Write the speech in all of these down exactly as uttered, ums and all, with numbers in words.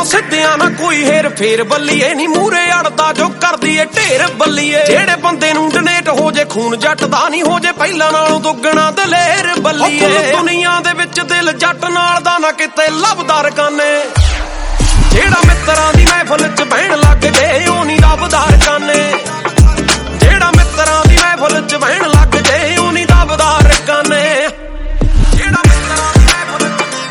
ਸਿੱਧਿਆਂ ਨਾ ਕੋਈ ਹੇਰ ਫੇਰ ਬੱਲੀਏ ਨੀ ਮੂਰੇ ਅੜਦਾ ਜੋ ਕਰਦੀ ਏ ਢੇਰ ਬੱਲੀਏ ਜਿਹੜੇ ਬੰਦੇ ਨੂੰ ਡਨੇਟ ਹੋ ਜੇ ਖੂਨ ਜੱਟ ਦਾ ਨਹੀਂ ਹੋ ਜੇ ਪਹਿਲਾਂ ਨਾਲੋਂ ਦੁੱਗਣਾ ਦਲੇਰ ਬੱਲੀਏ ਦੁਨੀਆ ਦੇ ਵਿੱਚ ਦਿਲ ਜੱਟ ਨਾਲ ਦਾ ਨਾ ਕਿਤੇ ਲੱਭਦਾ ਰਕਾਨੇ ਜਿਹੜਾ ਮਿੱਤਰਾਂ ਦੀ ਮਹਿਫਲ ਚ ਬਹਿਣ ਲੱਗ ਜੇ ਉਹ ਨਹੀਂ ਲੱਭਦਾ ਰਕਾਨੇ ਜਿਹੜਾ ਮਿੱਤਰਾਂ ਦੀ ਮਹਿਫਲ ਚ ਬਹਿਣ ਲੱਗ ਜੇ ਉਹ ਨਹੀਂ ਲੱਭਦਾ ਰਕਾਨੇ ਜਿਹੜਾ ਮਿੱਤਰਾਂ ਦੀ ਮਹਿਫਲ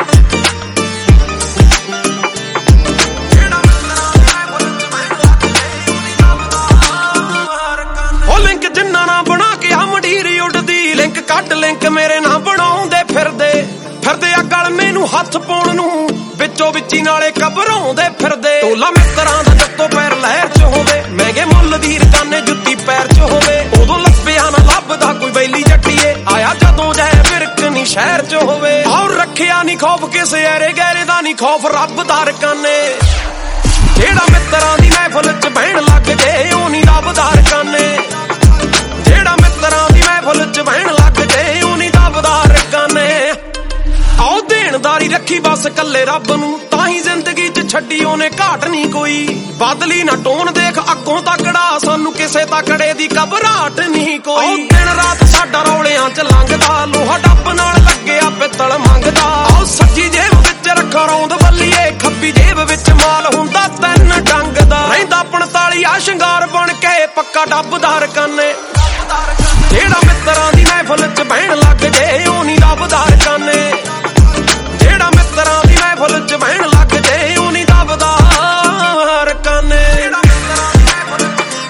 ਜਿਹੜਾ ਮਿੱਤਰਾਂ ਦੀ ਮਹਿਫਲ ਚ ਬਹਿਣ ਲੱਗ ਜੇ ਉਹ ਨਹੀਂ ਲੱਭਦਾ ਰਕਾਨੇ ਉਹ ਲਿੰਕ ਜਿੰਨਾ ਨਾ ਬਣਾ ਕੇ ਆ ਮੰਡੀਰ ਉੱਡਦੀ ਲਿੰਕ ਕੱਢ ਲਿੰਕ ਮੇਰੇ ਨਾਲ ਬਣਾਉਂਦੇ ਫਿਰਦੇ ਫਿਰਦੇ ਆ ਗਲ ਮੈਨੂੰ ਹੱਥ ਪਾਉਣ ਨੂੰ ਵਿੱਚੋਂ ਵਿੱਚੀ ਨਾਲੇ ਘਬਰਾਉਂਦੇ ਫਿਰਦੇ ਟੋਲਾ ਮਿੱਤਰਾਂ ਦਾ ਜੱਤੋਂ ਪੈਰ ਲਹਿਰ ਚ ਹੋਵੇ ਮਹਿੰਗੇ ਮੁੱਲ ਦੀ ਰਕਾਨੇ ਜੁੱਤੀ ਪੈਰ ਚ ਹੋਵੇ ਉਦੋਂ ਲੱਭਿਆ ਨਾ ਲੱਭਦਾ ਕੋਈ ਬੈਲੀ ਜੱਟੀਏ ਆਇਆ ਜਦੋਂ ਜੈ ਵਿਰਕ ਨੀ ਸ਼ਹਿਰ ਚ ਹੋਵੇ ਔਰ ਰੱਖਿਆ ਨੀ ਖੌਫ ਕਿਸੇ ਐਰੇ ਗੈਰੇ ਦਾ ਨੀ ਖੌਫ ਰੱਬ ਦਾ ਰਕਾਨੇ ਜਿਹੜਾ ਮਿੱਤਰਾਂ ਦੀ ਮਹਿਫਲ ਚ ਬਹਿਣ ਲੱਗ ਜੇ ਉਹ ਨੀ ਲੱਭਦਾ ਰਕਾਨੇ ਜਿਹੜਾ ਮਿੱਤਰਾਂ ਦੀ ਮਹਿਫਲ ਚ ਬਹਿਣ ਲੱਗ ਜੇ ਉਹ ਨੀ ਲੱਭਦਾ ਰਕਾਨੇ ਆਓ ਦੇਣਦਾਰੀ ਰੱਖੀ ਬਸ ਕੱਲੇ ਰੱਬ ਨੂੰ ਤਾਂ ਹੀ ਜ਼ਿੰਦਗੀ 'ਚ ਛੱਡੀ ਉਹਨੇ ਘਾਟ ਨਹੀਂ ਕੋਈ ਬਦਲੀ ਨਾ ਟੋਨ ਦੇਖ ਅੱਗੋਂ ਤਕੜਾ ਸਾਨੂੰ ਕਿਸੇ ਤਕੜੇ ਦੀ ਘਬਰਾਹਟ ਨਹੀਂ ਕੋਈ ਆਓ ਦਿਨ ਰਾਤ ਸਾਡਾ ਰੌਲਿਆਂ 'ਚ ਲੰਘਦਾ ਲੋਹਾ ਡੱਬ ਨਾਲ ਲੱਗਿਆ ਪਿੱਤਲ ਮੰਗਦਾ ਆਓ ਸੱਜੀ ਜੇਬ ਵਿੱਚ ਰੱਖੋ ਰੌਂਦ ਬੱਲੀਏ ਖੱਬੀ ਜੇਬ ਵਿੱਚ ਮਾਲ ਹੁੰਦਾ ਤਿੰਨ ਡੰਗ ਦਾ ਰਹਿੰਦਾ ਪੰਤਾਲੀ ਆ ਸ਼ਿੰਗਾਰ ਬਣ ਕੇ ਪੱਕਾ ਡੱਬਦਾ ਰਕਾਨੇ ਜਿਹੜਾ ਮਿੱਤਰਾਂ ਦੀ ਮਹਿਫਲ 'ਚ ਬਹਿਣ ਲੱਗ ਜੇ ਉਹ ਨਹੀਂ ਲੱਭਦਾ ਰਕਾਨੇ ਜਿਹੜਾ ਮਿੱਤਰਾਂ ਦੀ ਮਹਿਫਲ ਚ ਬਹਿਣ ਲੱਗ ਜੇ ਉਹ ਨਹੀਂ ਲੱਭਦਾ ਰਕਾਨੇ ਜਿਹੜਾ ਮਿੱਤਰਾਂ ਦੀ ਮਹਿਫਲ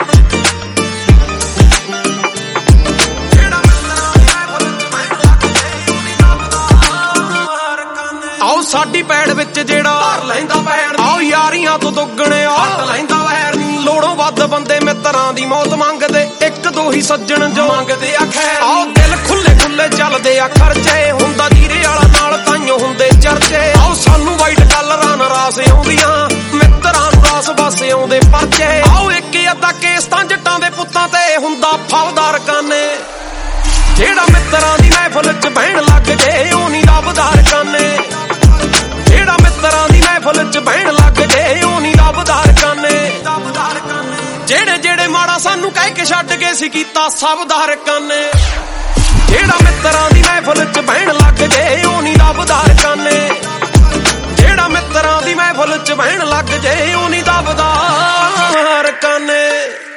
ਜਿਹੜਾ ਮਿੱਤਰਾਂ ਦੀ ਮਹਿਫਲ ਚ ਬਹਿਣ ਲੱਗ ਜੇ ਉਹ ਨਹੀਂ ਲੱਭਦਾ ਰਕਾਨੇ ਆਓ ਸਾਡੀ ਪੈੜ ਵਿੱਚ ਜਿਹੜਾ ਧਰ ਲੈਂਦਾ ਪੈੜ ਆਓ ਯਾਰੀਆਂ ਤੋਂ ਦੁੱਗਣੇ ਹੱਟ ਲੈਂਦਾ ਵੈਰ ਨੀ ਲੋੜੋਂ ਵੱਧ ਬੰਦੇ ਮਿੱਤਰਾਂ ਦੀ ਮੌਤ ਮੰਗਦੇ ਇੱਕ ਦੋ ਹੀ ਸੱਜਣ ਜੋ ਮੰਗਦੇ ਆ ਖੈਰ ਆਓ ਦਿਲ ਖੁੱਲੇ ਖੁੱਲੇ ਚੱਲਦੇ ਆ ਖਰਚੇ ਹੁੰਦਾ ਜੀਰੇ ਵਾਲਾ ਨਾਲ ਤਾਈਓ ਹੁੰਦੇ ਚਰਚੇ ਆਓ ਸਾਨੂੰ ਵਾਈਟ ਕਲਰਾਂ ਨਾਲ ਰਾਸ ਆਉਂਦੀਆਂ ਮਿੱਤਰਾਂ ਨੂੰ ਰਾਸ ਬਸ ਆਉਂਦੇ ਪਰਚੇ ਆਓ ਇੱਕ ਅੱਧਾ ਕੇਸ ਤਾਂ ਜੱਟਾਂ ਦੇ ਪੁੱਤਾਂ ਤੇ ਹੁੰਦਾ ਫਲਦਾ ਰਕਾਨੇ ਜਿਹੜਾ ਮਿੱਤਰਾਂ ਦੀ ਮਹਿਫਲ ਚ ਬਹਿਣ ਲੱਗ ਜੇ ਉਹ ਨਹੀਂ ਲੱਭਦਾ ਰਕਾਨੇ ਜਿਹੜਾ ਮਿੱਤਰਾਂ ਦੀ ਮਹਿਫਲ ਚ ਬਹਿਣ ਲੱਗ ਜੇ ਉਹ ਨਹੀਂ ਲੱਭਦਾ ਰਕਾਨੇ ਜਿਹੜੇ ਜਿਹੜੇ ਮਾੜਾ ਸਾਨੂੰ ਕਹਿ ਕੇ ਛੱਡ ਕੇ ਸੀ ਕੀਤਾ ਸਭ ਦਾ ਰਕਾਨੇ ਜਿਹੜਾ ਮਿੱਤਰਾਂ ਦੀ ਮਹਿਫਲ ਚ ਬਹਿਣ ਲੱਗ ਜੇ ਉਹ ਨਹੀਂ ਲੱਭਦਾ ਰਕਾਨੇ ਜਿਹੜਾ ਮਿੱਤਰਾਂ ਦੀ ਮਹਿਫਲ ਚ ਬਹਿਣ ਲੱਗ ਜੇ ਉਹ ਨਹੀਂ ਲੱਭਦਾ ਰਕਾਨੇ।